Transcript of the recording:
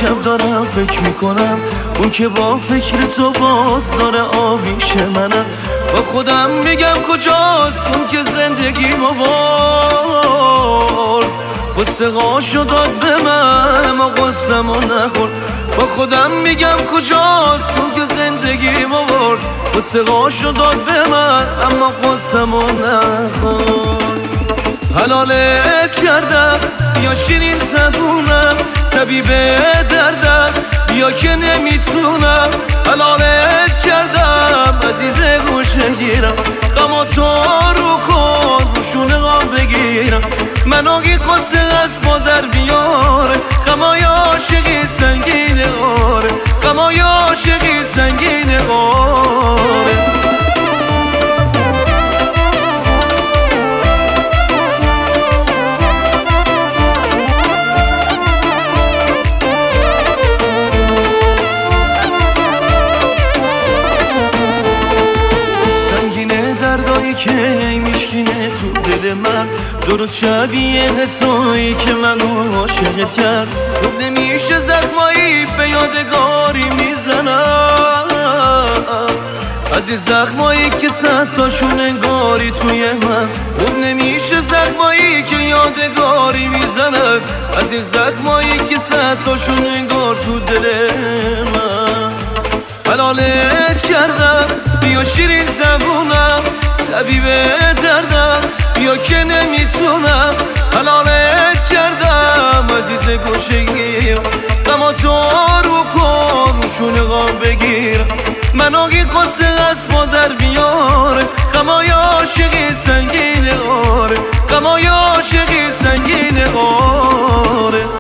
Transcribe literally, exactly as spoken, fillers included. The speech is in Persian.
شب دارم فکر میکنم اون که با فکر تو باز داره آبیشه منم. با خودم میگم کجاست اون که زندگی ما بار قصه قاشو داد به من اما قصه ما نخور. با خودم میگم کجاست اون که زندگی ما بار قصه قاشو داد به من اما قصه ما نخور. حلالت کردم یا شیرین زبونم طبیب دردم یا که نمیتونم. حلالت کردم عزیز گوشه گیرم غما تو رو کن روشونه غم بگیرم. من آگی قصه از مادر بیاره غمای عاشقی سنگین آره غمای عاشقی سنگین آره. که میشینه تو دل من درست شبیه حسایی که منو عاشقت کرد. خوب نمیشه زخمایی به یادگاری میزنم از این زخمایی که صد تاشون انگاری توی من. خوب نمیشه زخمایی که یادگاری میزنم از این زخمایی که صد تاشون انگار تو دل من. حلالت کردم بیا شیرین زبونم طبیب دردم یا که نمیتونم. حلالت کردم عزیز گوشه گیرم غما تو رو کن روشونه غم بگیرم. من آگی قصه از مادر بیاره غمای عاشقی سنگین آره غمای عاشقی سنگین آره.